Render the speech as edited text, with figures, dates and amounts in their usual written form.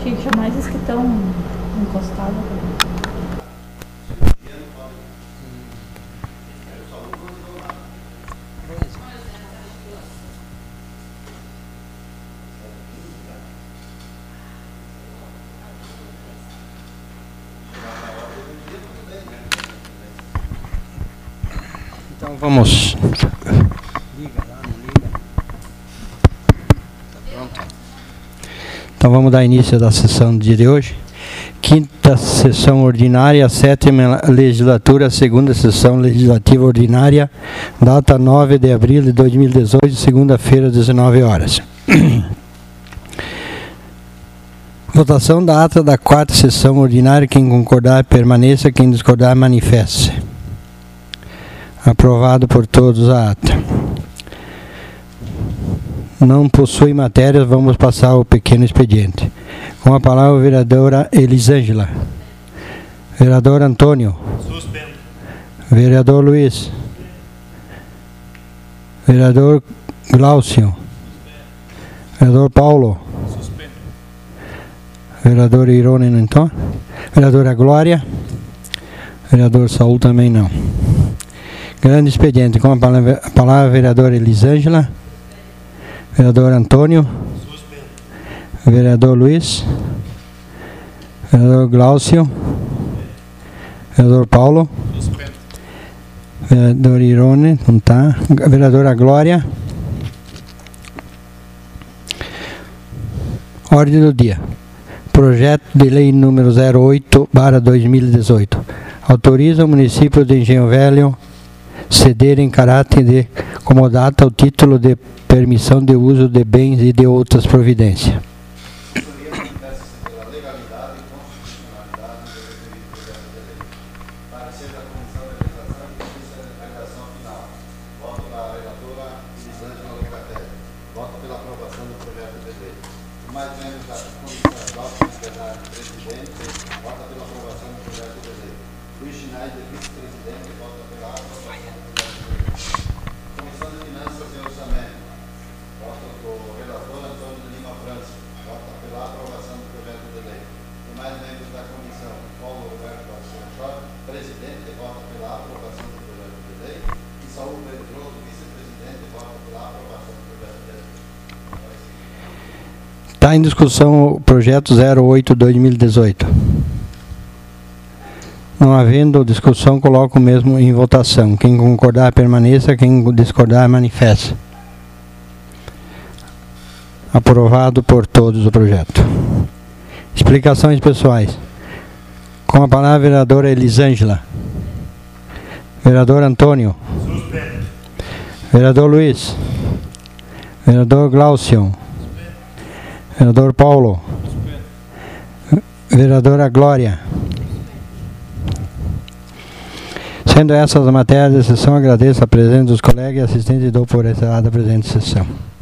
tinha que chamar esses que estão encostados. Então vamos. Liga lá, não liga. Tá pronto. Então vamos dar início da sessão do dia de hoje. Quinta sessão ordinária, sétima legislatura, segunda sessão legislativa ordinária, data 9 de abril de 2018, segunda-feira, 19 horas. Votação da ata da quarta sessão ordinária. Quem concordar, permaneça. Quem discordar, manifeste. Aprovado por todos a ata. Não possui matérias, vamos passar ao pequeno expediente. Com a palavra a vereadora Elisângela. Vereador Antônio. Suspendo. Vereador Luiz. Vereador Glaucio. Vereador Paulo. Suspendo. Vereador Irone, não então? Vereadora Glória. Vereador Saul também não. Grande expediente. Com a palavra a vereadora Elisângela. Vereador Antônio. Suspendo. Vereador Luiz. Vereador Glaucio. Vereador Paulo. Suspendo. Vereador Irone, não está. Vereadora Glória. Ordem do dia. Projeto de lei número 08/2018. Autoriza o município de Engenho Velho ceder em caráter de comodato o título de permissão de uso de bens e de outras providências. Está em discussão o projeto 08/2018. Não havendo discussão, coloco o mesmo em votação. Quem concordar, permaneça. Quem discordar, manifeste. Aprovado por todos o projeto. Explicações pessoais. Com a palavra a vereadora Elisângela. Vereador Antônio. Suspendo. Vereador Luiz. Vereador Glaucio. Vereador Paulo. Vereadora Glória. Sendo essas as matérias da sessão, agradeço a presença dos colegas e assistentes e dou por encerrada a presente sessão.